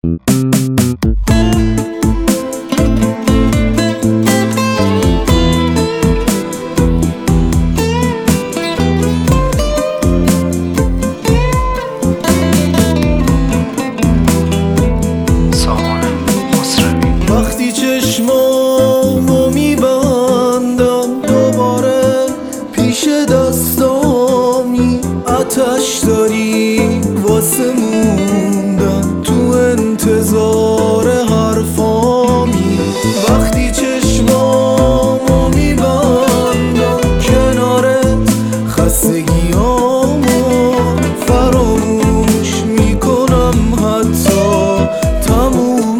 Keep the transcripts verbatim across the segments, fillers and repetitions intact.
وقتی چشمامو میبندم دوباره پیش دستامی، آتش داری واسه موندن تو انتظار حرفامی. وقتی چشمامو میبندم کنارت خستگیامو فراموش میکنم، حتی تموم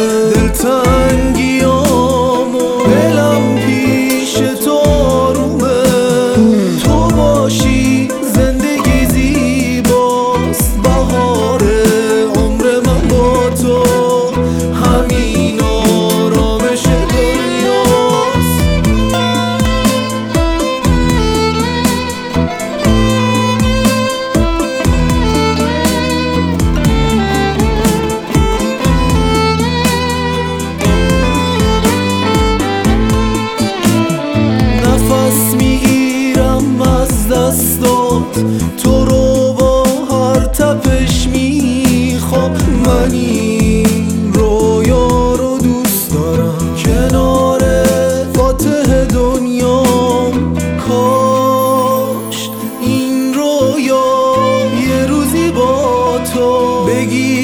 دلتنگیامو. دلم پیش تو آرومه، تو باشی زندگی زیباست، بهار عمر من با تو همین آرامش دنیاست. نفس میگیرم از دستات، تو رو با هر تپش میخوام. من این رویا رو دوست دارم، کنار فاتح دنیام. کاش این رویا یه روزی با تو بگی